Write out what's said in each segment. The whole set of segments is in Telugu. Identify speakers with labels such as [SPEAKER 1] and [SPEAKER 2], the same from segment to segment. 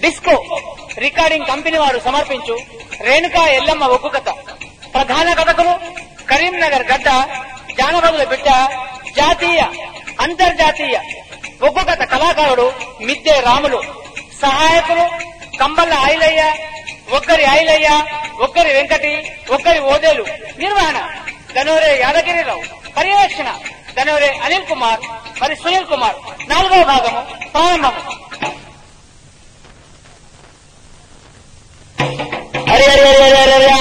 [SPEAKER 1] డిస్కో రికార్డింగ్ కంపెనీ వారు సమర్పించు రేణుకా ఎల్లమ్మ ఒగ్గు కథ. ప్రధాన కథకులు కరీంనగర్ గడ్డ జానపదుల బిడ్డ జాతీయ అంతర్జాతీయ ఒగ్గు కథ కళాకారుడు మిద్దె రాములు. సహాయకులు కంబల్ల ఐలయ్య, ఒక్కరి ఐలయ్య, ఒక్కరి వెంకటి, ఒక్కరి ఓదేలు. నిర్వహణ ధనోరే యాదగిరిరావు. పర్యవేక్షణ ధనోరే అనిల్ కుమార్ మరి సునీల్ కుమార్. 4వ భాగము ప్రారంభం. హరి హరి హరి హరి హరి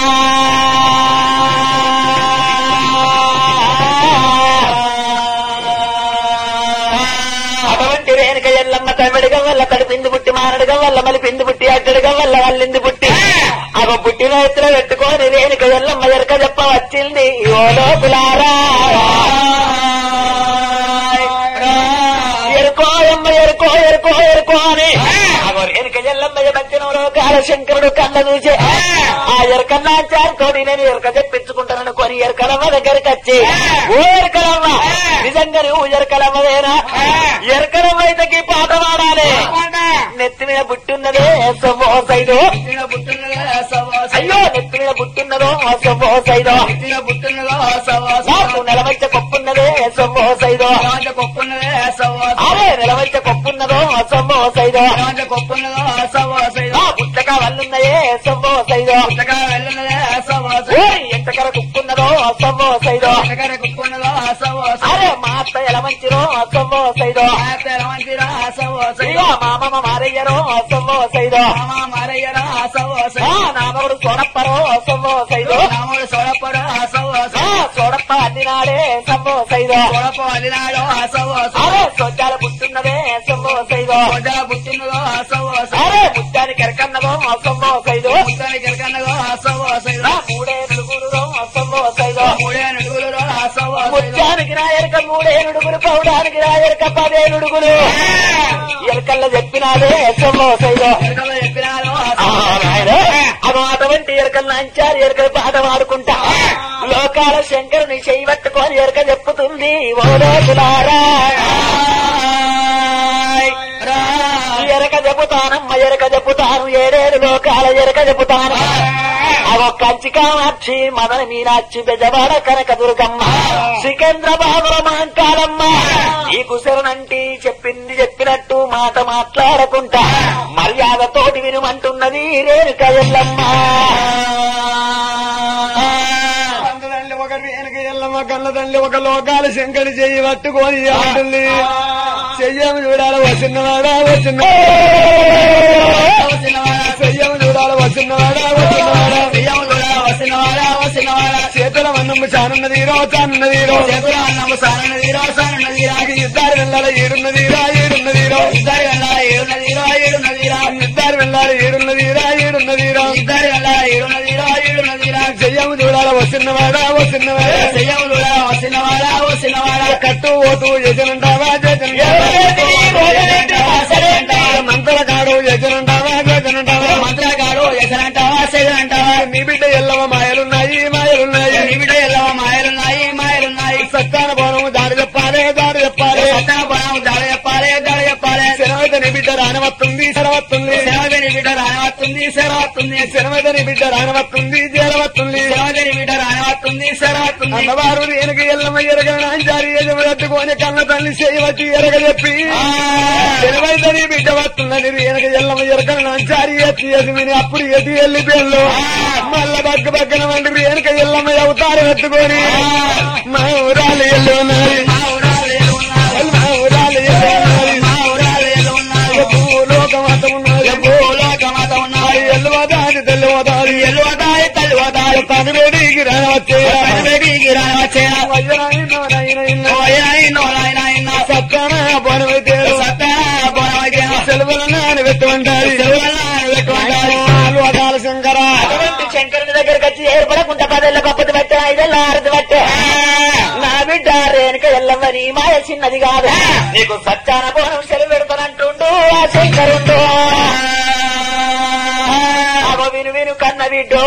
[SPEAKER 1] అటువంటి రేణుక ఎల్లమ్మ తమిడిగం వల్ల కడుపింది పుట్టి మారడగం వల్ల మళ్ళీ పిండి పుట్టి అడ్డడగం వల్ల వాళ్ళింది పుట్టి అవ పుట్టిన ఎత్తులో పెట్టుకొని రేణుక ఎల్లమ్మ ఎరక చెప్ప వచ్చింది. ఓ లోపులారా ఎరుకో ఎమ్మ ఎరుకో ఎరుకో ఎరుకో అని రేణుక ఎల్లమ్మ మధ్యనంలో కాలశంకరుడు కళ్ళ చూసి ఆ ఎరకన్నాచారుతో నేను ఎరక చెప్పించుకుంటానని కొని ఎరకలమ్మ దగ్గరికి వచ్చి ఓ ఎరకలమ్మ నిజంగా నువ్వు ఎరకలమ్మవేనా? ఎరకలమ్మ అయితే పాట పాడాలి. నెత్తి మీద బుట్టున్నదే సైదో అయ్యో నెత్తి మీద బుట్టున్నదో సైదో నాకు నెలవంచ కొప్పున్నదే సైదో అరే నెలవంచ కొప్పున్నదో సైదో పుట్టక వల్లున్నాయే సైదో ఎంతకర కుక్కున్నదో సైదో అరే మా అత్త ఎలా మంచిరో సైదో మామమ్మ మారయ్యరో సైదో నామగుడు సోడప్పరో సైదో సోడప్ప అల్లినాడే సైదో అరే సొంచాల పుట్టున్నదే సైదో అరే ముత్తానికి ఎరకన్నదో సైదో మూడే నుడుగులు సైదో ముత్యానికి నా ఎరక 3 నుడుగులు పౌడానికి నా ఎరక 10 నుడుగులు ఎరకల్లో చెప్పినాదే సైదో అదో అటువంటి ఎరకల్లో అంచారు ఎరకలు పాట పాడుకుంటా లోకాల శంకరుని చెయ్యి పట్టుకొని ఎరక చెప్పుతుంది. ఓ రోజులారా ఎరక చెబుతానమ్మ ఎరక చెబుతాను 7 లోకాల ఎరక చెబుతాను. అవో కంచి కామాక్షి మదన మీనాక్షి బెజవాడ కనక దుర్గమ్మ సికంద్రబాబుల మాంకాలమ్మ ఈ కుశరణంటి చెప్పింది చెప్పినట్టు మాట మాట్లాడకుంటా మర్యాదతోటి వినుమంటున్నది రేణుక ఎల్లమ్మ.
[SPEAKER 2] ఒక రేణుక ఎల్లమ్మ కన్న తల్లి ఒక లోకాల శంకరి చెయ్యి పట్టుకొని అంటుంది. చెయ్యము చూడాలి వచ్చినవాడా చెయ్యము చూడాలి వచ్చినవాడా చేతుల అన్నమ్మ చానున్నదీరో ఇద్దరు వెళ్ళాలి ఏడున్నదీరా ఇద్దరు వెళ్ళాలి ఏడున్నదీరా చెయ్యము చూడాలి వచ్చినవాడా కట్టు ఓటు యజనంటావా మంత్రగాడు యజనంటావా నీ బిడ్డ ఎల్లవ మాయలున్నాయి సత్తాన బోనము దాడి చెప్పాలి శరవత నీ బిడ్డ రానవత్తుంది అన్నవారు రేణుక ఎల్లమ్మ ఎరగ నాంచారి ఎదురుకొని కన్న తల్లి చేయవచ్చి ఎరగ చెప్పి శరవత నీ బిడ్డ వస్తుందని రేణుక ఎల్లమ్మ ఎరగ నాంచారి ఎత్తి విని అప్పుడు ఎత్తి వెళ్ళిపోయాళ్ళు. మళ్ళా బగ్గన వంటి రేణుక ఎల్లమ్మ అవతారం ఎత్తుకొని మా ఊరాలు ఎల్లు ఉన్నాయి తనవేడికి రావచ్చే సత్తాన బోనమైతే సెలవుల పెట్టమంటారు శంకర
[SPEAKER 1] శంకరుని దగ్గరికి వచ్చి ఏర్పడకుండా 10 ఏళ్ళ పప్పది పట్టే 5 ఏళ్ళ ఆరది పట్టే నా బిడ్డ రేణుక ఎల్లమ్మ నీ మాయ చిన్నది కాదు నీకు సత్యాన బోనం సెలవు పెడతానంటుండు ఆ శంకరుండు. విను కన్న బిడ్డో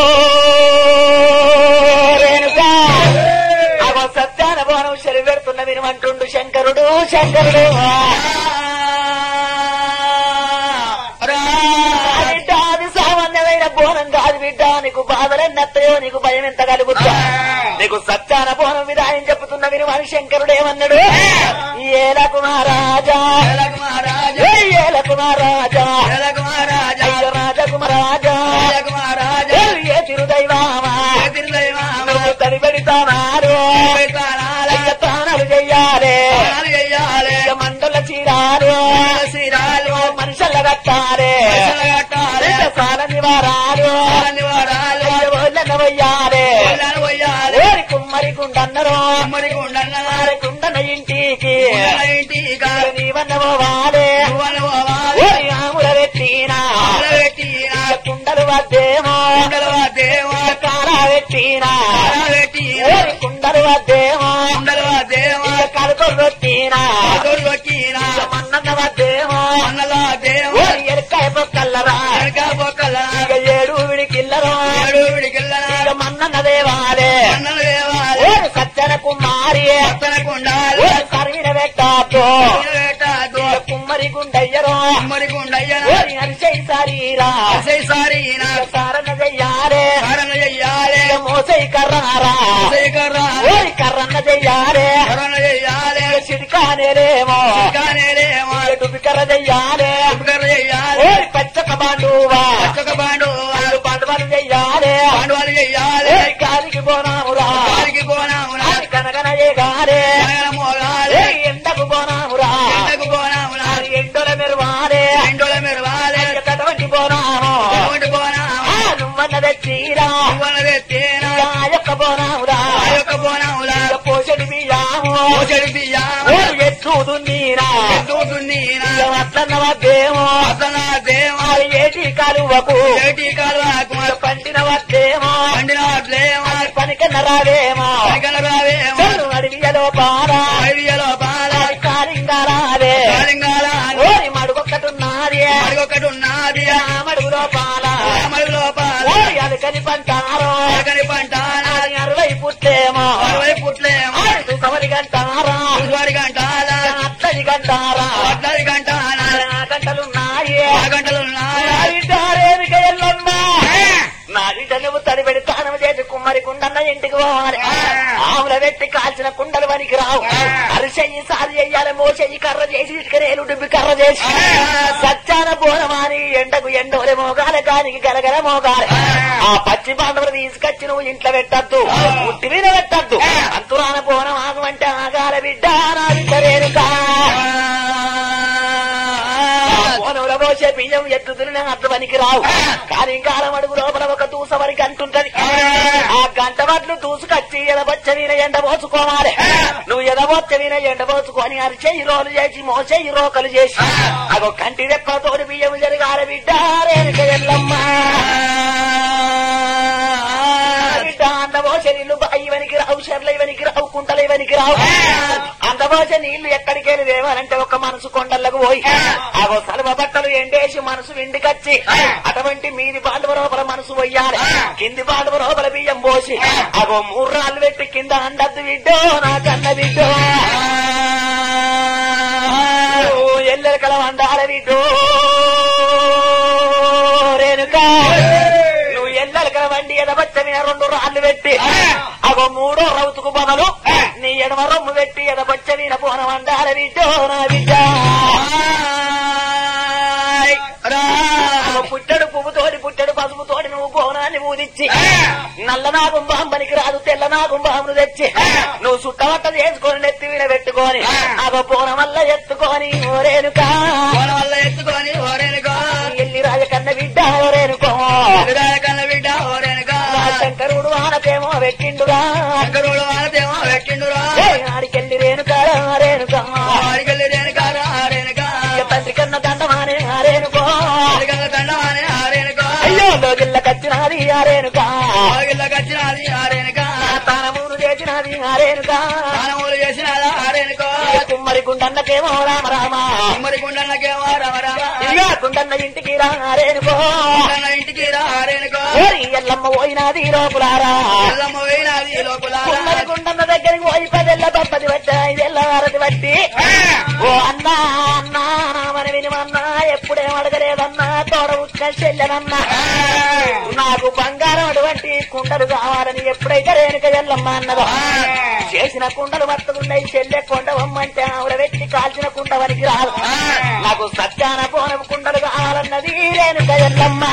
[SPEAKER 1] రేణుక అగో సత్యాన బోనం సెలవు పెడుతున్న వినుమంటుండు శంకరుడు.
[SPEAKER 3] బిడ్డ అది సామాన్యమైన బోనం కాదు బిడ్డ నీకు బాధలెన్నత్తయో నీకు భయం ఎంత కలుగుతా నీకు సత్యాన బోనం మీద ఆయన చెప్తున్న విని శంకరుడు ఏమన్నాడు ఏలకు మహారాజా ఏలకు మహారాజా రాజకుమారాజా ఏ తిరుదైవామా తడిపెడతానారు తానాలు చెయ్యాలి మండల చీరాలు మనుషుల కట్టాలి సాలని వారాలు వయ్యాలి కుమ్మరి గుండన్నరు కుండన ఇంటికి నీవన్న పోవాలి ఆముల పెట్టినా కుండలు వద్దేమో కాల పెట్టినా కుండలు వద్దేమో కడుకొలు పెట్టినా మన్నన్న వద్దేమో ఎరకాయ పొక్కల్లరా ఏడు విడికిల్లరా మన్నన్న దేవాలే సజ్జన కుమారి కరిగిన పెట్టాతో కుమ్మరి గుండయ్యరో అరిసై సారీరా సారణ చెయ్యారే మోసై కర్రారా కర్రన్న చెయ్యారే సిడికానేరేమో డుబికర్ర చెయ్యాలే పచ్చక బాండువా పాండవాలు చెయ్యాలే గాలికి పోనామురా కనగన గారే ఎండకు పోనామురా ఎండల మెరువాలే కటువంటి పోనాము నువ్వన్న తెచ్చిరా యొక్క పోనామురా పోషడి బియ్యాము ఎత్తుదు నీరా అట్లన్న వద్దేమో ఏటి కాలువకు పండిన వద్దేమో పనికన్న రావేమో అడవియలో పారా కాలింగారాలే ఓరి మడుగొక్కటున్నది మడుగులో పాలా అది కని పంటారో 60 పుట్లేమో సవరి గంటారా అట్లది గంటారా గంటలున్నాయి నా బిడ్డ నువ్వు తడి పెడతానం చేసి కుమ్మరి కుండన్న ఇంటికి పోవాలి ఆవుల పెట్టి కాల్చిన కుండలు వనికి రావు అరిసెయ్యి సారి చెయ్యాలి మోసెయ్యి కర్ర చేసి ఇటుకరేలు డుబ్బి కర్ర చేసి సచ్చాన బోనమాని ఎండకు ఎండోలే మోగాలి గానికి గలగల మోగాలి ఆ పచ్చి పాండవులు తీసుకొచ్చి నువ్వు ఇంట్లో పెట్టద్దు ఉట్టి మీద పెట్టద్దు అంతురాన బోనం ఆగమంటే ఆగాల బిడ్డ నా బిడ్డ రేణుకా బోనంలో పోసే బియ్యం ఎత్తుతున్న అట్లు పనికి రావు కానీ కాలం అడుగు లోపల ఒక తూస వరకు అంటుంటది ఆ గంట వడ్లు తూసుకొచ్చి ఎదబొచ్చ వీన ఎండ పోసుకోవాలి నువ్వు ఎదబొచ్చ వీన ఎండ పోసుకొని అరిచెయ్యి రోలు చేసి మోసెయ్యి రోకలు చేసి అగో కంటి రెప్పతోటి బియ్యం జరగాల బిడ్డ రేణుక ఎల్లమ్మ బిడ్డ అందబోసే నీళ్లు బాయి వనికి రావు చెర్ల ఇవనికి రావు కుంటల ఇవనికి రావు అందబోసే నీళ్లు ఎక్కడికి వెళ్ళి దేవాలంటే ఒక మనసు కొండలకు పోయి అగో సలవ బట్టలు ఎండేసి మనసు విండికొచ్చి అటువంటి మీది బాండవ లోపల మనసు పోయాలి కింది బాండవ లోపల బియ్యం పోసి అగో 3 రాళ్ళు పెట్టి కింద అండద్దు బిడ్డో నా కన్న బిడ్డో ఎల్లెరకల వండాల బిడ్డో రేణుకా నువ్వు ఎల్లెరకల వండి ఎదబచ్చ మీద 2 రాళ్ళు పెట్టి అగో 3వ రౌతుకు బదులు నీ ఎడమ రొమ్ము పెట్టి ఎదబచ్చ మీద పోన వండాల బిడ్డో నా బిడ్డ పుట్టడు పువ్వుతోటి పుట్టడు పసుపుతోటి నువ్వు బోనాన్ని ఊదిచ్చి నల్లనాగం బాంబనికి రాదు తెల్లనాగం బాంబును తెచ్చి నువ్వు సుట్టవట్ట చేసుకొని నెత్తి మీద పెట్టుకొని అగో బోనం వల్ల ఎత్తుకొని ఓరేనుకా ఎల్లి రాజకన్న బిడ్డ ఓరేనుకో శంకరుడు ఆనతేమో పెట్టిండురా ఆడికెళ్ళి రేణుకా తండ్రి కన్న దండమానే ఆరేనుకో అయ్యో లోగిళ్ళ కచ్చినది ఆరేనుకా తానమూరు చేసినది ఆరేనుకా కుమ్మరి గుండన్నకేమో రామ రామ ఇదిగా గుండన్న ఇంటికి రారేనుకో ఎల్లమ్మ పోయినది లోపులారా కుమ్మరి గుండన్న దగ్గరికి పోయి 10 బప్పది పట్టా 5 హారతి పట్టి ఓ అన్నా అన్నా నామని విని అన్నా ఎప్పుడేం అడగలేదన్నా తోడ ఉక్క చెల్లెనన్నా నాకు బంగారం అటువంటి కుండలు కావాలని ఎప్పుడైతే రేణుక ఎల్లమ్మ అన్నదో చేసిన కుండలు మత్తుకున్నాయి చెల్లె కొండవమ్మంటే ఆవిడ పెట్టి కాల్చిన కుండవనికి రాదు నాకు సత్యాన పోనం కుండలు కావాలన్నది రేణుక ఎల్లమ్మ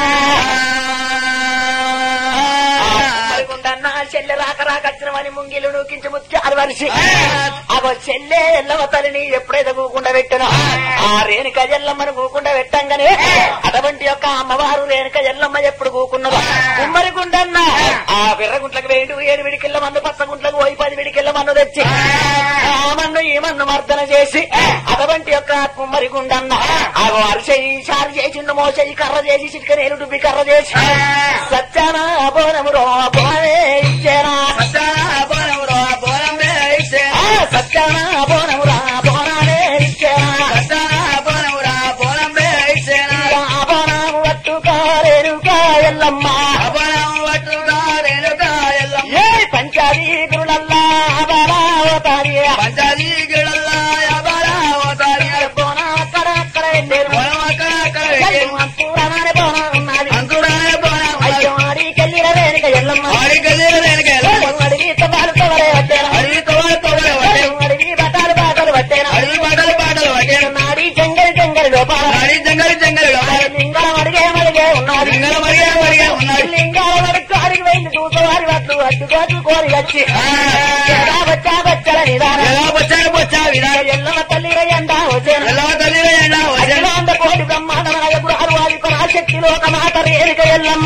[SPEAKER 3] చెల్లె రాక రాకచ్చినవని ముంగిలు నూకించి ముత్యాలు వరిసి అగో చెల్లె ఎల్లమ్మ తల్లిని ఎప్పుడైతే కూకుండా పెట్టానో ఆ రేణుక ఎల్లమ్మను కూకుండా పెట్టంగానే అటువంటి యొక్క అమ్మవారు రేణుక ఎల్లమ్మ ఎప్పుడు కూకున్నదో కుమ్మరి గుండన్న ఆ విర్రగుంట్లకు 7 విడికిళ్ళ మన్ను పచ్చగుంట్లకు 10 విడికిళ్ళ మన్ను తెచ్చి ఆ మన్ను ఈ మన్ను మర్దన చేసి అటువంటి యొక్క కుమ్మరి గుండన్న ఆగో అరిచెయ్యి చారు చేసిండు మోచెయ్యి కర్ర చేసి చిటిక నేలు డుబ్బి కర్ర చేసి సత్యాన బోనము రో బోనే ఇచ్చేనా సత్యాన బోనము రో బోనమే ఇచ్చేనా సత్యాన బోనము రా బోనాలే ఇచ్చేనా సత్యాన బోనము రా బోనమే ఇచ్చేనా బోనము వట్టుకారేనుకా ఎల్లమ్మ బోనము వట్టుకారేనుకా ఎల్లమ్మ ఏ పంచాది గురులల్లా అబరావతారి పంచాది గురులల్లా అబరావతారి బోనా అక్కడ అక్కడ వెళ్ళేరు బోనా అక్కడ అక్కడ వెళ్ళేరు అంకురానే బోనా ఉన్నది అంకురానే బోనా అయ్యో ఆడికెళ్ళిన రేణుక ఎల్లమ్మ ఆడికెళ్ళిన రేణుక ఎల్లమ్మ అడిగి తవాలు తవరే వట్టేనా అడిగి తవాలు తవరే వట్టేనా అడిగి బటాలు బాటలు వట్టేనా అడిగి బటాలు బాటలు వట్టేనా నాడి జంగలి జంగలి లోపల నాడి జంగలి జంగలి లోపల లింగాల మడిగే మడిగే ఉన్నది లింగాల మడిగే మడిగే ఉన్నది లింగాల మడికి అడిగి పోయింది దూతవారి వట్లు అడ్డుగాట్లు కోరి వచ్చి ఎలా వచ్చా వచ్చల నిదానం ఎలా వచ్చా వచ్చా విధానం ఎల్లమ్మ తల్లి ఎండా వచ్చేనా ఎల్లమ్మ తల్లి ఎండా వచ్చేనా అంత కోటి బ్రహ్మాండమైన గురు ఆది పరాశక్తి లోక మాత రేణుక ఎల్లమ్మ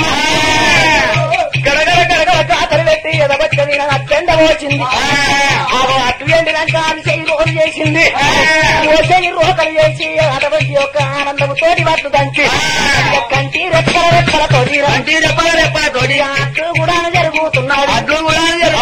[SPEAKER 3] గడగడ గడగడ జాతర పెట్టి ఎదబట్ట మీద అట్టెండ వచ్చింది అటు ఎండినాక అది చెయ్యి రోలు చేసింది చెయ్యి రోకలు చేసి అటువంటి యొక్క ఆనందము తోటి వట్టు దంచి కంటి రెప్పల రెప్పల తోటి కంటి రెప్పల రెప్పల తోటి అట్లు కూడా జరుగుతున్నాడు అట్లు కూడా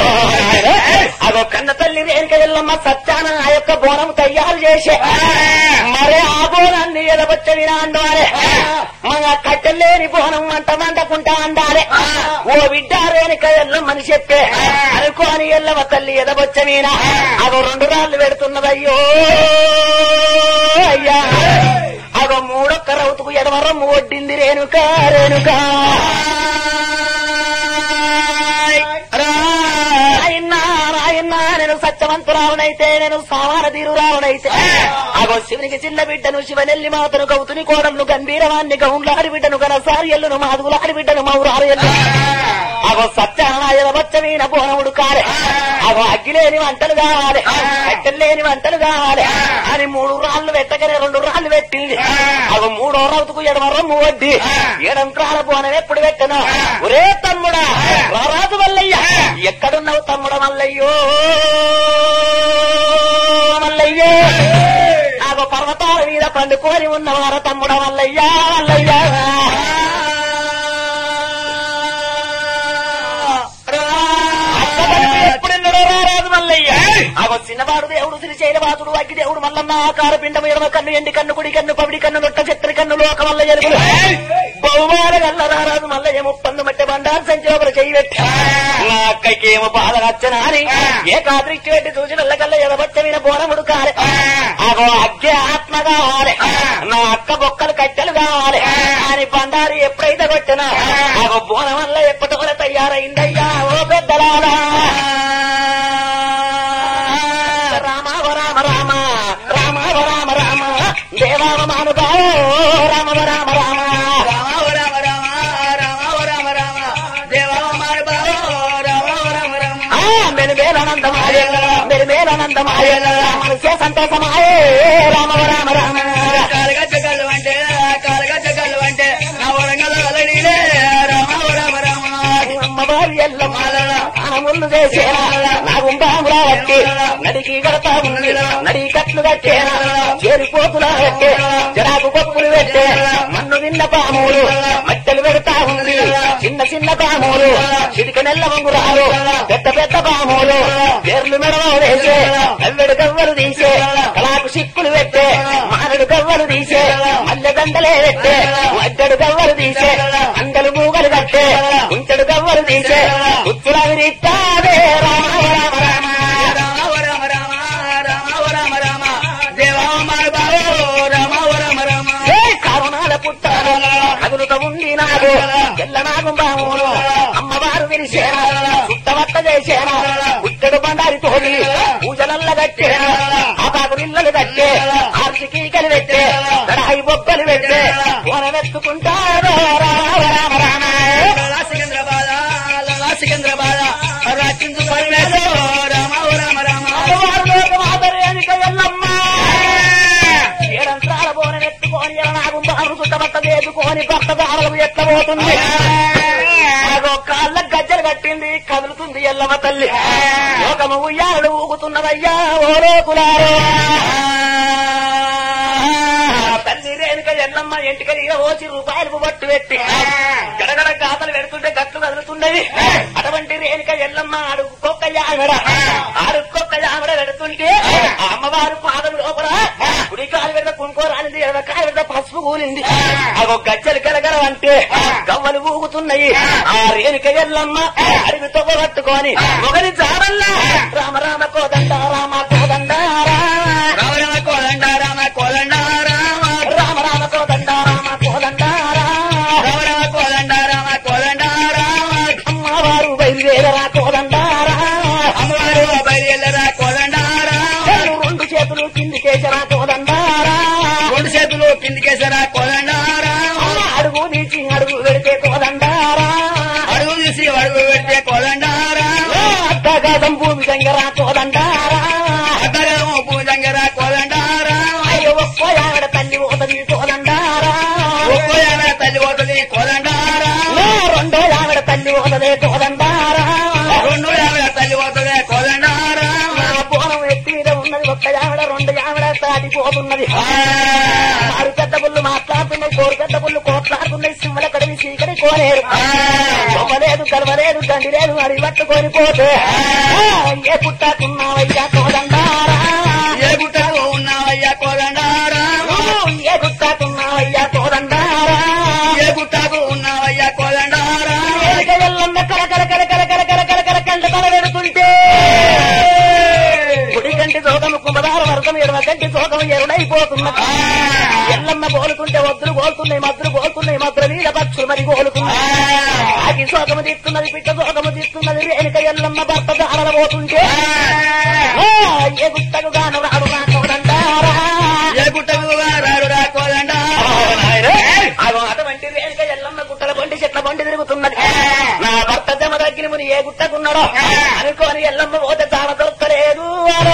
[SPEAKER 3] అదో కన్న తల్లి రేణుక ఎల్లమ్మ సత్యాన ఆ యొక్క బోనం తయారు చేసే మరే ఆ బోనాన్ని ఎదబట్ట వినా అండారే మన కట్టెలేని బోనం మంట మంటకుంటా అండారే ఓ బిడ్డ రేణుక ఎల్లమ్మని చెప్పే అనుకోని ఎల్లమ్మ తల్లి ఎదబొచ్చ మీన అదో 2 రాళ్ళు పెడుతున్నదయ్యో అయ్యా అదో 3 రౌతుకు ఎడమరం ఒడ్డింది రేణుక రేణుక రాయన్నా నేను సత్యవంతురావునైతే నేను సామాన తీరురావునైతే అగో శివునికి చిన్న బిడ్డను శివనెల్లి మాతను కౌతుని కోడలను గంభీరవాన్ని గౌండ్లాడి బిడ్డను గనసారి ఎల్లును మాదుగులాడి బిడ్డను మౌరారు ఎల్లు అగో సత్యనారాయణ వచ్చమీన బోనముడు కారే అగో అగ్గిలేని వంటలు కావాలి కట్టెలేని వంటలు కావాలి అని 3 రాళ్ళు పెట్టగానే 2 రాళ్ళు పెట్టింది అగో 3వ రౌతుకు ఎడమరమ్ము వడ్డి ఏడంత్రాల బోనం ఎప్పుడు పెట్టను ఒరే తమ్ముడా రారాజు మల్లయ్య ఎక్కడున్నావు తమ్ముడ మల్లయ్యో మల్లయ్యో నాకు పర్వతాల మీద పండుకొని ఉన్నవార తమ్ముడ మల్లయ్యా మల్లయ్యా ఎప్పుడెన్నడో రారాజు మల్లయ్య అగో చిన్నవాడు దేవుడు శ్రీశైలవాసుడు అగ్గి దేవుడు మల్లన్న ఆకార పిండము ఎడమ కన్ను ఎండి కన్ను కుడి కన్ను పవిడి కన్ను నొట్ట చెత్తరి కన్ను లోక మల్ల ఎలుగులు బహుమాన గల్ల రారాజు మల్లయ్య 30 మట్టె బండారు సంచోపర చెయ్యి పెట్టి నా అక్కకేమో బాధ నచ్చనా అని ఏకాదృష్టి పెట్టి చూసిన కల్ల ఎడబట్టమైన బోనముడు కాలే అగో అగ్గే ఆత్మ కావాలి నా అక్క బొక్కలు కట్టెలు కావాలి అని బండారు ఎప్పుడైతే కొట్టినా అగో బోనం వల్ల ఎప్పటికో తయారైందయ్యా ఓ పెద్దలారా రామ రామ రామ రామ రామ రామ దేవామ మానుభావో రామ రామ రామ రామ రామ రామ రామ రామ రామ దేవామ మానుభావో రామ రామ రామ మెరుమేలనందమాయ మెరుమేలనందమాయ మనసే సంతోషమాయే రామ రామ రామ కాలగజ్జగల్లు అంటే కాలగజ్జగల్లు అంటే నా వరంగల్ వలడిలే రామ రామ రామ అమ్మవారి ఎల్లమ్మ ముళ్ళు చేసేనా నా గుండాములా వట్టి నడికి కడతా ఉంది నడి కట్లు కట్టేనా చేరిపోతులా పెట్టే జరాకు పప్పులు పెట్టే మన్ను నిన్న పాములు మట్టెలు పెడతా ఉంది చిన్న చిన్న పాములు చిరిక నెల్ల వంగురాలు పెద్ద పెద్ద పాములు పేర్లు మెడలో వేసే కవ్వెడు కవ్వలు తీసే కళాకు సిక్కులు పెట్టే మానడు కవ్వలు తీసే మల్లె దండలే పెట్టే అడ్డడు కవ్వలు తీసే అందలు మూగలు కట్టే ఉంచడు కవ్వలు తీసే ఉచ్చులా విరిస్తాదే రామ రామ రామ రామ రామ రామ రామ రామ రామ దేవా మారు బావో రామ రామ రామ పిలిచేనా చుట్టవట్ట చేసేనా పుట్టడు బండారి తోడి పూజలల్ల కట్టేనా ఆపాకు ఇళ్ళలు కట్టే ఆర్చికీకలు పెట్టే కడాయి బొక్కలు పెట్టే వనవెత్తుకుంటారు రామ రామ రామ
[SPEAKER 2] సికింద్రాబాద్ సికింద్రాబాద్ రాచించు రామ రామ రామ
[SPEAKER 3] మాతరేనిక ఎల్లమ్మ ఏడంత్రాల బోనెత్తుకొని నాకు బారు చుట్టబట్ట చేసుకొని భర్త దారులకు ఎత్తబోతుంది కాళ్ళ గజ్జలు కట్టింది కదులుతుంది ఎల్లమ్మ తల్లి లోకము ఉయ్యాలు ఊగుతున్నవయ్యా ఓ లోకులారో తల్లి రేణుక ఎల్లమ్మ ఎంటికలు ఓచి రూపాయలకు బట్టు పెట్టి గడగడ గాతలు పెడుతుంటే గట్లు కదులుతున్నవి అటువంటి రేణుక ఎల్లమ్మ అడుక్కొక్క యావిడ పెడుతుంటే అమ్మవారు పాదం లోపల కుడికాలు పెద్ద కుంకోరానిది ఎడకాలు పెద్ద పసుపు కూలింది అగో గజ్జలు గలగలవంటే గవ్వలు ఊగుతున్నాయి ఆ రేణుక ఎల్లమ్మ అడిగి తొగబట్టుకొని ఒకరి జాడల్లా రామ రామ కోదండ రామ కోదండ
[SPEAKER 2] రామ రామ కోదండ రామ కోదండ
[SPEAKER 3] రామ రామ కోదండ రామ కోదండ
[SPEAKER 2] రామ రామ కోదండ రామ కోదండ
[SPEAKER 3] అమ్మవారు బయలుదేరరా కోదండారా
[SPEAKER 2] అమ్మవారు బయలుదేరరా కోదండారా
[SPEAKER 3] రెండు చేతులు కిందికేసరా కోదండారా
[SPEAKER 2] రెండు చేతులు కిందికేసరా కోదండారా
[SPEAKER 3] అడుగు తీసి అడుగు పెడితే కోదండారా
[SPEAKER 2] అడుగు తీసి అడుగు పెడితే కోదండారా
[SPEAKER 3] అద్దగదం భూమి దగ్గరా కోదండారా
[SPEAKER 2] అద్దగదం భూమి దగ్గర కోదండారా
[SPEAKER 3] అయ్యో ఒక్కో ఆవిడ తల్లి పోతుంది కోదండారా
[SPEAKER 2] ఒక్కో ఆవిడ తల్లి పోతుంది కోదండారా
[SPEAKER 3] రెండో ఆవిడ తల్లి పోతుంది కోదండారా
[SPEAKER 2] రెండో ఆవిడ తల్లి పోతుంది కోదండారా
[SPEAKER 3] బోనం ఎత్తి మీద ఉన్నది ఒక్క ఆవిడ రెండు ఆవిడ దాటిపోతున్నది ఆరు పెద్ద పుల్లు మాట్లాడుతున్నాయి కోరు పెద్ద పుల్లు కోట్లాడుతున్నాయి సింహల కడివి చీకటి కోనేరు బొమ్మలేదు గర్వలేదు దండి లేదు అది పట్టుకొని పోతే ఏ పుట్టాకున్నావయ్యా కోదండారా
[SPEAKER 2] ఏ గుట్టకు ఉన్నావయ్యా కోదండారా
[SPEAKER 3] ఏ గుట్టాకున్నావయ్యా కోదండారా
[SPEAKER 2] ఏ గుట్టకు ఉన్నావయ్యా కోదండారా
[SPEAKER 3] ఎల్లమ్మ కలకల కలకల కలకల కలకల కంట తల పెడుతుంటే కుడి కంటి సోకము కుంభదార వర్గం ఎడమ కంటి సోకము ఎరుడైపోతున్నది ఎల్లమ్మ కోలుకుంటే వద్దులు కోలుతున్నాయి మద్దులు కోలుతున్నాయి మద్దుల మీద పక్షులు మరి కోలుతున్నాయి ఆకి సోకము తీస్తున్నది పిట్ట సోకము తీస్తున్నది రేణుక ఎల్లమ్మ భర్త దారల పోతుంటే ఏ గుట్టకు గాను రాడు నా కోదండారా
[SPEAKER 2] ఏ గుట్టకు రాడు రా కోదండారా
[SPEAKER 3] అటువంటి రేణుక ఎల్లమ్మ గుట్టల బండి చెట్ల బండి తిరుగుతున్నది నా భర్త జమ దగ్గర ముని ఏ గుట్టకున్నాడో అనుకోని ఎల్లమ్మ పోతే తాన దొరకలేదు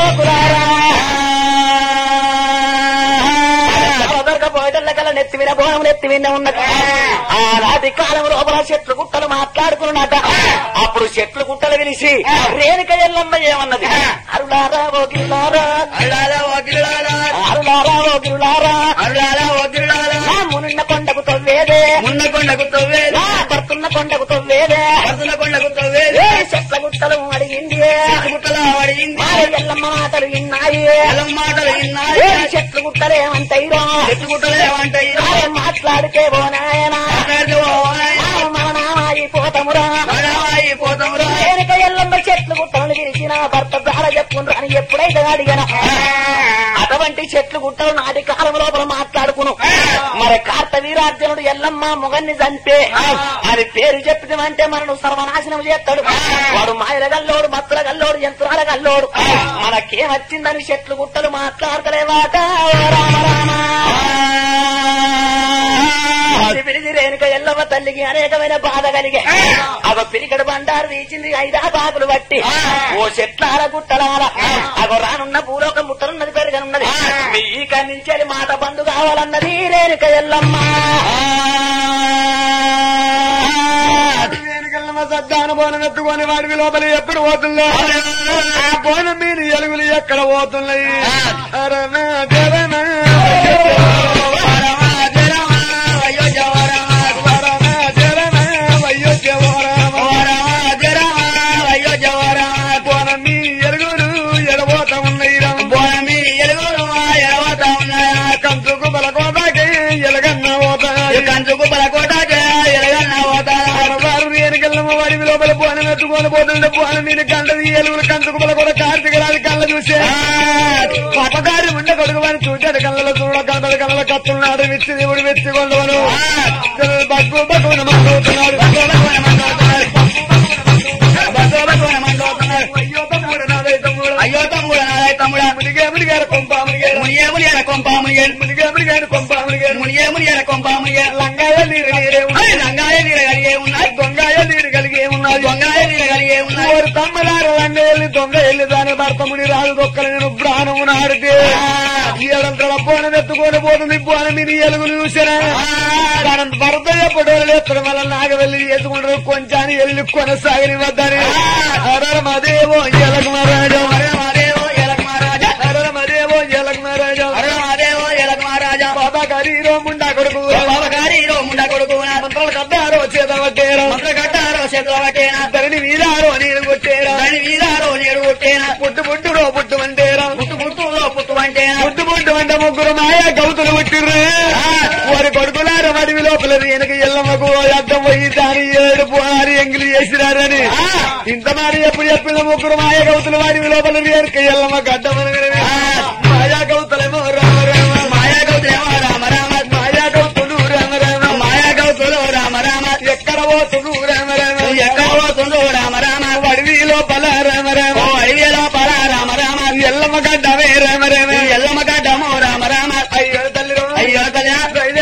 [SPEAKER 3] దొరకపోయేటల్ల కల నెత్తి మీద బోనం నెత్తి మీద ఉన్నది ఆనాటి కాలం లోపల చెట్లు గుట్టలు మాట్లాడుకున్నట అప్పుడు చెట్లు గుట్టలు పిలిచి రేణుక ఎల్లమ్మ ఏమన్నది అరులారా ఓ గిరులారా
[SPEAKER 2] అల్లారా ఓ గిరులారా
[SPEAKER 3] అరులారా ఓ గిరులారా
[SPEAKER 2] అల్లారా ఓ గిరులారా
[SPEAKER 3] మునున్న కొండకు తవ్వేదే
[SPEAKER 2] మున్న కొండకు తవ్వేదే
[SPEAKER 3] పడుతున్న కొండకు తవ్వేదే
[SPEAKER 2] పడుతున్న కొండకు తవ్వేదే
[SPEAKER 3] చెట్ల గుట్టలు అడిగింది
[SPEAKER 2] గుట్టలో అడిగింది
[SPEAKER 3] ఎల్లమ్మ మాటలు విన్నాయి
[SPEAKER 2] ఎల్లమ్మ మాటలు విన్నాయి
[SPEAKER 3] చెట్లు గుట్టలేమంటాయిరా
[SPEAKER 2] చెట్టు గుట్టలు ఏమంటాయి
[SPEAKER 3] మాట్లాడితే ఓ నాయనా పోతమురా
[SPEAKER 2] పోతామురా
[SPEAKER 3] వెనుక ఎల్లమ్మ చెట్లు గుట్టలను పిలిచిన భర్త దాడ చెప్పుకుంటారు అని ఎప్పుడైతే అడిగాను అటువంటి చెట్లు గుట్టలు నాటి కాలం లోపల మాట్లాడుకును మరి కార్తవీరార్జునుడు ఎల్లమ్మ మొగన్ని చంపే అది పేరు చెప్పినమంటే మనను సర్వనాశనం చేస్తాడు వాడు మాయల గల్లోడు మత్తుల గల్లోడు యంత్రాల గల్లోడు మనకేమొచ్చిందని చెట్లు గుట్టలు మాట్లాడతలేవాట రామ రామ పిలిచి రేణుక ఎల్లమ్మ తల్లికి అనేకమైన బాధ కలిగే అగో పిరికడు బండారు వీచింది 5 బాకులు బట్టి ఓ చెట్లాల గుట్టలాల అగో రానున్న భూలోక ముట్టనున్నది పెరగనున్నది మీ నుంచి మాట బంధు కావాలన్నది రేణుక ఎల్లమ్మ
[SPEAKER 2] సద్దాన బోనం ఎత్తుకొని వాడి లోపల ఎప్పుడు పోతుందో ఆ బోనం మీద ఎలుగులు ఎక్కడ పోతున్నాయి బోనం మీ ఎలుగులు ఎడబోతా ఉన్నాయి బోనం మీ ఎలుగులు ఎడబోతా ఉన్నాయా కంచుకు బలకోటాకి ఎలగన్న పోతాయి కంచుకు బలకోటాకి ఎలగన్న పోతారు వారు రేణుకెళ్ళమ్మ వాడి లోపల బోనం ఎత్తుకొని పోతుంటే బోనం మీద కంటది ఎలుగులు కంచుకు బలకోట కార్తీక రాజు కళ్ళ చూసే పటకారి ఉండే కొడుకు వాడిని చూచాడు కళ్ళలో చూడ కంటది కళ్ళలో కత్తున్నాడు విచ్చి దేవుడు వెచ్చుకోండు బగ్గు బగ్గున మండుతున్నాడు ఉన్నది ఓరు తమ్మలారు రంగ వెళ్ళి దొంగ వెళ్ళి దాని భర్తముని రాజు దొక్కలు నేను ప్రాణము నాడితే ఏడంతల బోనం ఎత్తుకొని పోతుంది బోనం మీద ఎలుగులు చూసినా దాని భర్త ఎప్పుడు ఎత్తడం వల్ల నాగ వెళ్ళి ఎత్తుకుంటారు కొంచాన్ని వెళ్ళి కొనసాగని వద్దని హరమదేవో ఎలక మహారాజా హరమదేవో ఎలక మహారాజా హరమదేవో ఎలక మహారాజా హరమదేవో ఎలక మహారాజా బాబా గారిలో ముండా కొడుకు బాబా గారిలో ముండా కొడుకు మంత్రాలు కట్టారో చేత పట్టేరా మంత్ర కట్టారో చేత పట్టేనా ధరణి వీరారో నీరు కొట్టేరా ధరణి వీరారో నీరు కొట్టేనా పుట్టు పుట్టురో పుట్టుమంటేరా పుట్టు పుట్టులో పుట్టుమంటేనా పుట్టు పుట్టు అంటే ముగ్గురు మాయా గౌతులు పుట్టిర్రు వారి కొడుకులారు అడవి లోపల వెనక ఎల్లమ్మకు అద్దం పోయి దాని ఏడు పోనారి ఎంగిలి చేసినారని ఇంత మారి ఎప్పుడు చెప్పిన ముగ్గురు మాయా గౌతులు వారి లోపల వెనక ఎల్లమ్మకు అడ్డమనగలే మాయా గౌతులేమో రామ రామ మాయా గౌతులేమో రామ రామ మాయా గౌతులు రామ రామ మాయా గౌతులు రామ రామ ఎక్కడ పోతుడు రామ రామ ఎక్కడ పోతుండు రామ రామ అడవి లోపల రామ రామ అడవి లోపల రామ రామ ఎల్లమ్మ గడ్డమే రామ రామ ఎల్లమ్మ గడ్డమో రామ రామ అయ్యో తల్లి అయ్యో తల్లి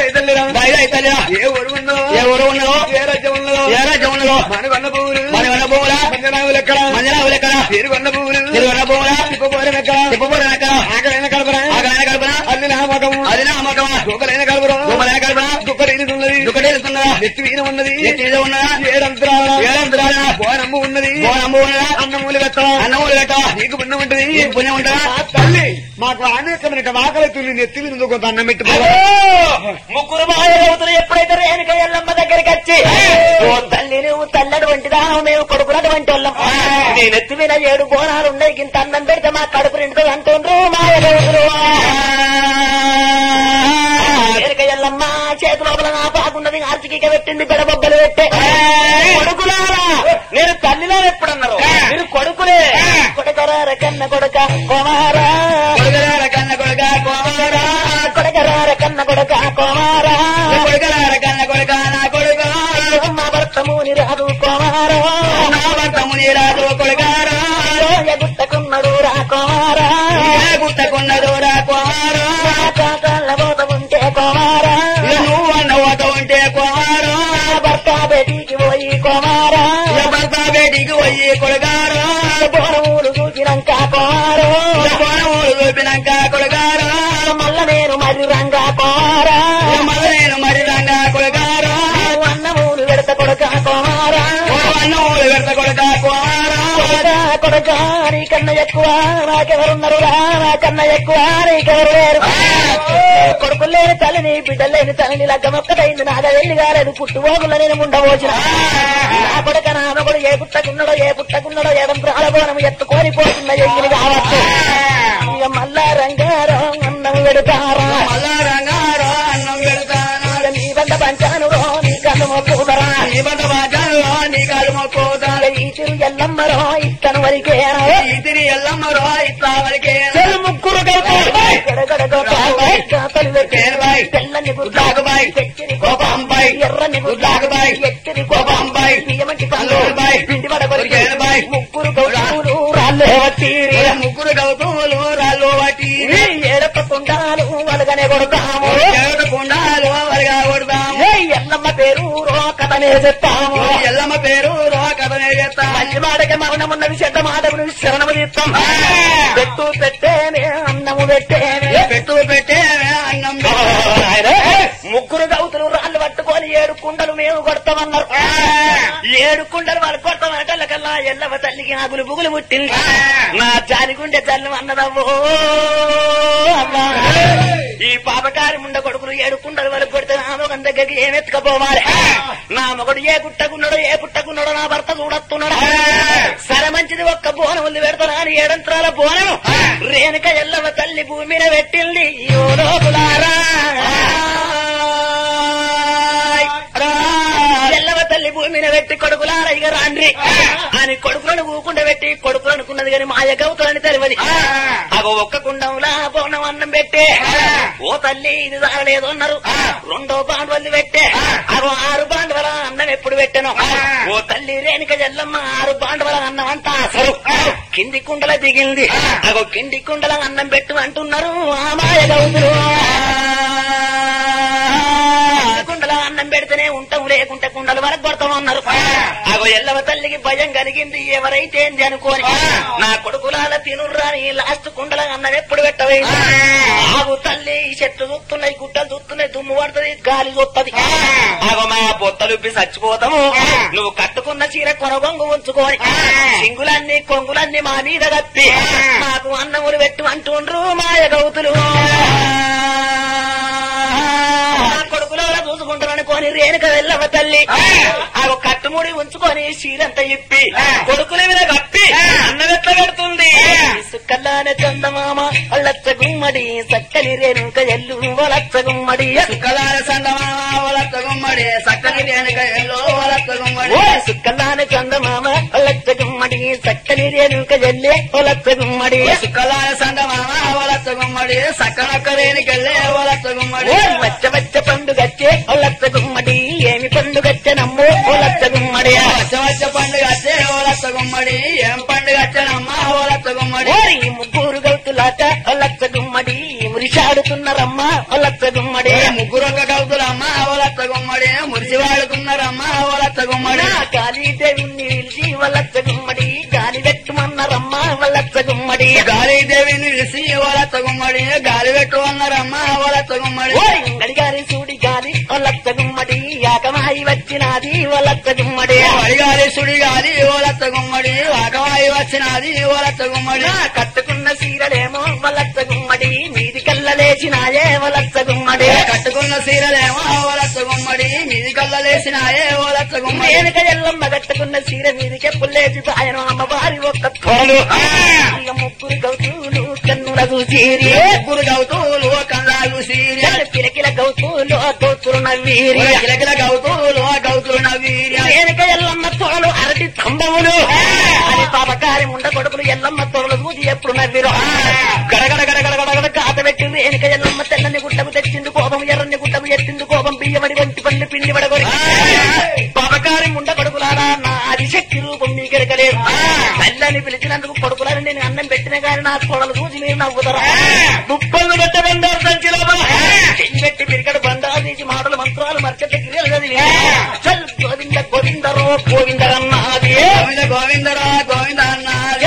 [SPEAKER 2] ఏ ఊరు ఉన్నదో ఏ ఊరు ఉన్నదో ఏ రాజ్యం ఉన్నదో ఏ రాజ్యం ఉన్నదో మనగొన్న భూములు మనగొన్న భూముల మంజనావులు ఎక్కడ మంజనావులు ఎక్కడ తిరుగొన్న భూములు తిరుగొన్న భూముల తిప్పబోరం ఎక్కడ తిప్పబోరం ఎక్కడ ఆకలైన కలపరా ఆకలైన కలపరా అది నా మగము అది నా మగమా దూకలైన కలపరా దూకలైన కలపరా దుఃఖడేలుతున్నది దుఃఖడేలుతున్నదా నెత్తి మీద ఉన్నది నెత్తి మీద ఉన్నదా ఏడంతరాల ఏడంతరాల బోనమ్ము ఉన్నది బోనమ్ము ఉన్నదా అన్నమూలు పెట్టరా అన్నమూలు పెట్ట నీకు పుణ్యం ఉంటుంది నీకు పుణ్యం ఉంటుందా తల్లి మాకు అనేకమైన ఆకలి తుల్లి నెత్తి మీద కొంత అన్నం పెట్టి
[SPEAKER 3] ముగ్గురు మాయవుతులు ఎప్పుడైతే రేణుక ఎల్లమ్మ దగ్గరికి వచ్చి ఓ తల్లి నువ్వు తల్లటువంటి దానం మేము కొడుకున్నటువంటి వాళ్ళం నేను ఎత్తి మీద 7 బోనాలు ఉన్నాయి ఇంత అన్నం పెడితే మా కడుపు నిండుతుంది అంటుండ్రు మాయవుతులు రేణుక ఎల్లమ్మ చేతి లోపల నా పాకున్నది ఆర్చిక పెట్టింది బెడబొబ్బలు పెట్టే కొడుకులారా నేను తల్లిలో ఎప్పుడన్నారు మీరు కొడుకులే కొడుకరార కన్న కొడుక కుమారా కొడుకరార కన్న కొడుక కుమారా కొడుకరార కన్న కొడుక కుమారా కొడుకరార కన్న కొడుక నా కొడుక మా భర్తముని రాదు కుమారా నా భర్తముని రాదు కొడుకారా గుట్టకున్నడు రా కుమారా గుట్టకున్నడు రా కుమారా కాకళ్ళ పోత ఉంటే కుమారా నువ్వు అన్న పోత ఉంటే కుమారా భర్త బేటీకి పోయి కుమారా భర్త బేటీకి పోయి కొడుకారా బోనములు చూపినాక కుమారా బోనములు చూపినాక కొడుకారా మల్ల నేను మరి రంగా కుమారా మల్ల నేను మరి రంగా కొడుకారా అన్నమూలు పెడత కొడుక కుమారా అన్నమూలు పెడత కొడుక కుమారా కొడుక నీకన్నా ఎక్కువ నాకెవరున్నారు రా నాకన్నా ఎక్కువ నీకెవరు లేరు కొడుకులు లేని తల్లిని బిడ్డలు లేని తల్లిని లగ్గమొక్కటైంది నాగ వెళ్ళి కాలేదు పుట్టుబోగుల నేను ఉండవచ్చిన నా కొడుక నా మగుడు ఏ పుట్టకున్నాడో ఏడంత్రాల బోనం ఎత్తుకొని పోతున్న ఎగిరి కావచ్చు ఇక మల్లా రంగారో అన్నం పెడతారా మల్లా రంగారో అన్నం పెడతారా నీ బండ పంచాను నీ కళ్ళు మొక్కుదరా నీ బండ పంచాను నీ కళ్ళు మొక్కుదరా ఈ తిరు ఎల్లమ్మరో ఇత్తను వరికేనా ఈ తిరి ఎల్లమ్మరో ఇట్లా వరికేనా ముగ్గురు తెల్లని గుడ్లాగుబాయ్ చెక్కిరి కోపంబాయ్ ఎర్రని గుడ్లాగుబాయ్ ఎక్కిరి కోపంబాయ్ బియ్యమంటి పల్లూరుబాయ్ పిండి పడగొరికేనబాయ్ ముగ్గురు గౌతులు రాళ్ళు వట్టి ముగ్గురు గౌతులు రాళ్ళు వట్టి ఏడప కుండాలు వలగనే కొడతాము ఏడప కుండాలు వలగా కొడతాము ఎల్లమ్మ పేరు రోకతనే చెప్తాము ఎల్లమ్మ పేరు రోకతనే చెప్తాము మంచి మాటకి మరణమున్నది చెడ్డ మాటకు శరణము తీస్తాం పెట్టు పెట్టేనే అన్నము పెట్టేనే పెట్టు పెట్టేనే అన్నం ముగ్గురు గౌతులు రాళ్ళు పట్టుకొని 7 కుండలు మేము కొడతామన్నారు 7 కుండలు వాళ్ళు కొడతామనటల్లకల్లా ఎల్లవ తల్లికి ఆగులు బుగులు పుట్టింది నా జాలిగుండె జల్లు అన్నదవ్వో అమ్మా ఈ పాపకారి ముండ కొడుకులు 7 కుండలు వరకు కొడితే నా మొగం దగ్గరికి ఏమెత్తుకపోవాలి నా మొగడు ఏ పుట్టకున్నాడో నా భర్త చూడొస్తున్నాడు సరే మంచిది ఒక్క బోనం ఉంది పెడతాను అని 7 అంతరాల బోనం రేణుక ఎల్లవ తల్లి భూమి మీద పెట్టింది ఎల్లవ తల్లి భూమి మీద పెట్టి కొడుకులారా ఇక రాండ్రి అని కొడుకులను ఊకుండా పెట్టి కొడుకులు అనుకున్నది కానీ మాయ గౌతులని తెలియదు అగో ఒక్క కుండంలా బోనం అన్నం పెట్టే ఓ తల్లి ఇది తాగలేదు అన్నారు 2వ బాండవల్లి పెట్టే అగో 6 బాండవల అన్నం ఎప్పుడు పెట్టాను ఓ తల్లి రేణుక ఎల్లమ్మ 6 బాండవల అన్నం అంతా అసలు కింది కుండల దిగింది అగో కింది కుండల అన్నం పెట్టు అంటున్నారు ఆ మాయ గౌతులు కుండల అన్నం పెడితేనే ఉంటాం లేకుంటే కుండలు వరకు కొడతామన్నారు అగో ఎల్లవ తల్లికి భయం కలిగింది ఎవరైతే ఏంది అనుకోని నా కొడుకులాల తినుర్రాని లాస్ట్ కుండల అన్నం ఎప్పుడు పెట్టవైంది ఆగు తల్లి ఈ చెట్లు చూస్తున్నాయి గుట్టలు చూస్తున్నాయి దుమ్ము పడుతుంది గాలి చూస్తుంది ఆగో మా బొత్తలుప్పి చచ్చిపోతాము నువ్వు కట్టుకున్న చీర కొనగొంగు ఉంచుకొని సింగులన్నీ కొంగులన్నీ మా మీద కప్పి మాకు అన్నములు పెట్టు అంటుండ్రు మాయ గౌతులు కొడుకులలో చూసుకుంటారనుకోని రేణుక వెళ్ళవ తల్లి ఆ కట్టుముడి ఉంచుకొని చీరంతా ఇప్పి కొడుకుల మీద కప్పి అన్నగట్ల పెడుతుంది సుక్కల్లానే చందమామ అల్లచ్చ గుమ్మడి చక్కని రేణుక ఎల్లు వలచ్చ గుమ్మడి
[SPEAKER 2] సుక్కలాల చందమామ వలచ్చ గుమ్మడి చక్కని రేణుక ఎల్లు వలచ్చ గుమ్మడి
[SPEAKER 3] సుక్కల్లానే చందమామ అల్లచ్చ గుమ్మడి చక్కని రేణుక ఎల్లే వలచ్చ గుమ్మడి
[SPEAKER 2] సుక్కలాల చందమామ వలచ్చ గుమ్మడి సక్కనక్క రేణుకెళ్ళే వలచ్చ గుమ్మడి
[SPEAKER 3] వచ్చ వచ్చ పండుగచ్చే ఒలచ్చ గుమ్మడి ఏమి పండుగచ్చ నమ్మో ఒలచ్చ గుమ్మడి
[SPEAKER 2] వచ్చ వచ్చ పండుగ వచ్చే ఓలచ్చ గుమ్మడి ఏం పండుగ వచ్చనమ్మా ఓలచ్చ గుమ్మడి
[SPEAKER 3] ముగ్గురు గౌతులాట ఒలచ్చ గుమ్మడి మురిశాడుతున్నారమ్మ ఒలచ్చ గుమ్మడి
[SPEAKER 2] ముగ్గురొక్క గౌతులమ్మా ఓలచ్చ గుమ్మడి మురిసి వాడుకున్నారమ్మా ఓలచ్చ గుమ్మడి
[SPEAKER 3] గాలిదేవిని పిలిచి ఒలచ్చ గుమ్మడి గాలి పెట్టుమన్నారమ్మ ఒలచ్చ గుమ్మడి
[SPEAKER 2] గాలిదేవిని పిలిచి ఓలచ్చ గుమ్మడి గాలి పెట్టు అన్నారమ్మా ఓలచ్చ గుమ్మడి
[SPEAKER 3] గడిగారి సూడి గాలి ఒలచ్చ గుమ్మడి యాకమాయి వచ్చినది ఒలచ్చ గుమ్మడి
[SPEAKER 2] వడిగాలి సుడిగాలి ఓలచ్చ గుమ్మడి వాకవాయి వచ్చినది ఓలచ్చ గుమ్మడి
[SPEAKER 3] కట్టుకున్న సీరలేమో ఒలచ్చ గుమ్మడి మీది కల్ల లేచినాయే ఒలచ్చ గుమ్మడి
[SPEAKER 2] కట్టుకున్న సీరలేమో ఓలచ్చ గుమ్మడి మీది కళ్ళ లేచినాయే ఓలచ్చ గుమ్మడి
[SPEAKER 3] వెనుక ఎల్లమ్మ కట్టుకున్న సీర మీదికి పుల్లేసి ఆయన అమ్మవారి ఒక్క తోడు ఇక ముగ్గురు గౌతులు కన్నుల చూసిరి
[SPEAKER 2] ముగ్గురు గౌతులు కళ్ళాలు సీరి
[SPEAKER 3] కిలకిల గౌతులు గౌతులు నవ్వీరి
[SPEAKER 2] కిలకిల గౌతులు గౌతులు నవ్వీరి
[SPEAKER 3] వెనుక ఎల్లమ్మ తోడలు అరటి స్తంభములు అని పాపకారి ముండ కొడుకులు ఎల్లమ్మ తోడలు చూసి ఎప్పుడు నవ్విరు గడగడ గడగడ గడగడ కాత పెట్టింది వెనుక ఎల్లమ్మ తెల్లని గుట్టకు తెచ్చింది కోపం ఎర్రని గుట్టకు ఎత్తింది కోపం బియ్యమడి వంటి పండు పిండి పడగొరి పాపకారి ముండ కొడుకులారా నా ఆదిశక్తి రూపం మీ గెలకలేదు తల్లని పిలిచినందుకు కొడుకులని నేను అన్నం పెట్టిన కానీ నా తోడలు చూసి మీరు నవ్వుతారా దుప్పలు పెట్ట బండారు సంచి లోపల చెయ్యి పెట్టి పిరికడు బండారు తీసి మాటలు మంత్రాలు మర్చెట్టి క్రియలు చదివి చల్ గోవింద గోవిందరో గోవిందరన్నాది
[SPEAKER 2] గోవింద గోవిందరా గోవింద అన్నాది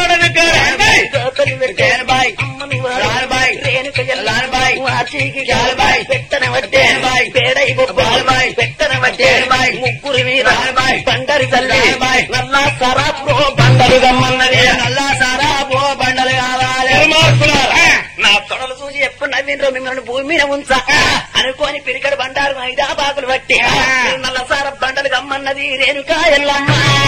[SPEAKER 3] ముగ్గురి మీద బండరి తల్లి నల్లా సారా ప్రో బండలు గమ్మన్నది
[SPEAKER 2] నల్లా సారా పో బండలు కావాలి
[SPEAKER 3] నా తొడలు చూసి ఎప్పుడు నవ్విండ్రో మిమ్మల్ని భూమి మీద ఉంచా అనుకోని పిరికడు బండారు ఐదా బాకులు బట్టి నల్లసార బండలు గమ్మన్నది రేణుకా ఎల్లమ్మ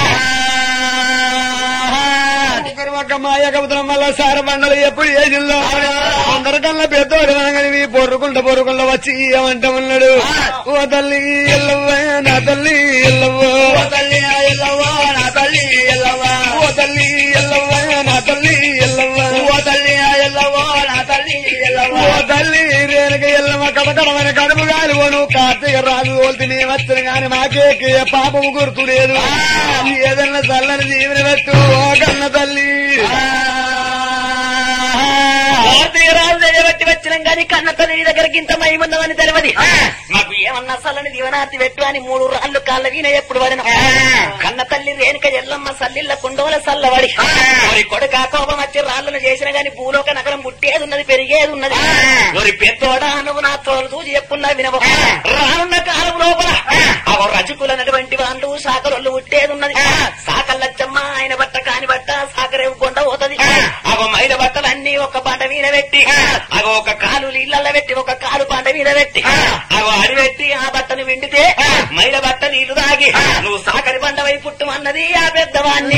[SPEAKER 2] ఒక మాయ కబుతరం వల్ల సార బండలు ఎప్పుడు ఏజిల్లో అందరికల్లా పెద్దోడు అనగాని పొర్రుకుంట వచ్చి ఏమంట ఉన్నాడు ఓ తల్లి ఎల్లవ్వ నా తల్లి ఎల్లవ్వ
[SPEAKER 3] ఓ తల్లి ఎల్లవ్వ నా తల్లి ఎల్లవ్వ
[SPEAKER 2] ఓ తల్లి ఎల్లవ్వ నా తల్లి ఎల్లవ్వ
[SPEAKER 3] ఓ తల్లి ఎల్లవ్వ నా తల్లి ఎల్లవ్వ
[SPEAKER 2] ఓ తల్లి రేణుక ఎల్లమ్మ కడకడమైన కడుపు గాలి ఓను కార్తీక రాజు ఓల్తిని వచ్చిన గాని మాకేకే పాపము గుర్తులేదు ఏదన్నా చల్లని జీవన పెట్టు ఓ కన్న తల్లి
[SPEAKER 3] బట్టి వచ్చినాం గాని కన్న తల్లి దగ్గరికి ఇంత మహిముందని తెలియదు మాకు ఏమన్నా సల్లని దీవనార్తి పెట్టు అని 3 రాళ్ళు కాళ్ళ వీణ ఎప్పుడు పడిన కన్న తల్లి రేణుక ఎల్లమ్మ సల్లిళ్ళ కుండోల సల్లవడి కొడుక కోపం వచ్చి రాళ్ళను చేసిన గాని భూలోక నగరం పుట్టేది ఉన్నది పెరిగేది ఉన్నది ఒరి పెద్దోడా నువ్వు నా తోలు చూసి చెప్పున్నా వినవు రానున్న కాలం లోపల రజకులనటువంటి వాళ్ళు సాకరోళ్ళు పుట్టేది ఉన్నది సాకల్లచ్చమ్మ ఆయన బట్ట కాని బట్ట సాకరేవు కొండ పోతది అవ మైల బట్టలన్నీ ఒక పాట మీద పెట్టి అవి ఒక కాలు నీళ్ళల్లో పెట్టి ఒక కాలు పాట మీద పెట్టి అవి అడిపెట్టి ఆ బట్టను విండితే మైల బట్ట నీళ్లు తాగి నువ్వు సాకరి పంట వై పుట్టుమన్నది ఆ పెద్దవాణ్ణి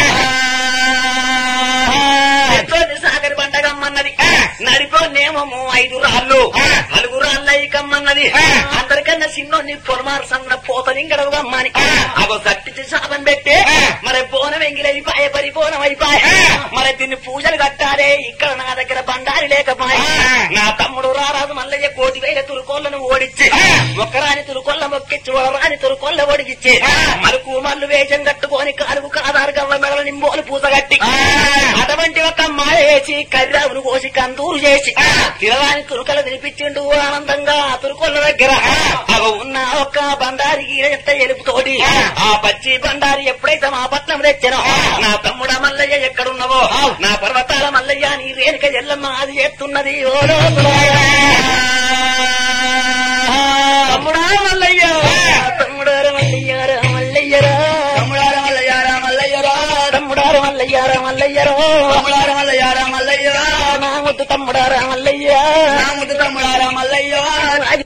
[SPEAKER 3] సాకరి పంట కమ్మన్నది నడిపోనేమో 5 రాళ్ళు 4 రాళ్ళ కమ్మన్నది అందరికన్నా చిన్నోని పొలమారు సన్న పోతనింగడవు కమ్మని అగో సట్టించి శాపం పెట్టే మరి బోనం ఎంగిలైపాయ పరిపోనం అయిపాయ మరి దీన్ని పూజలు కట్టారే ఇక్కడ నా దగ్గర బండారి లేకపాయ నా తమ్ముడు రారాజు మల్లయ్య 1,000 తురుకోళ్లను ఓడిచ్చి ఒక్కరాని తురుకొల్ల మొక్కిచ్చి రాని తురుకొల్ల ఒడిగిచ్చి మలుకు మల్లు వేషం కట్టుకొని కాలుగు కాదారు గవ్వ మెడల నింబోలు పూసగట్టి అటువంటి ఒక మాయ వేసి కర్రావును కోసి కందూరు కూరు చేసి తినడానికి తురుకలు తినిపించిండు ఆనందంగా తురుకొల్ల దగ్గర అవి ఉన్న ఒక్క బండారికి ఎంత ఎలుపుతోటి ఆ పచ్చి బండారి ఎప్పుడైతే మా పట్నం తెచ్చానో నా తమ్ముడ మల్లయ్య ఎక్కడున్నావో నా పర్వతాల మల్లయ్య నీ రేణుక ఎల్లమ్మ అది చేస్తున్నది ఓ తమ్ముడా మల్లయ్య తమ్ముడార మల్లయ్యారా మల్లయ్యరా తమ్ముడార మల్లయ్యారా మల్లయ్యరా తమ్ముడార మల్లయ్యారా మల్లయ్యరా తమ్ముడార మల్లయ్యారా మల్లయ్యరా నా ముద్దు తమ్ముడారా మల్లయ్య నా ముద్దు తమ్ముడారా మల్లయ్య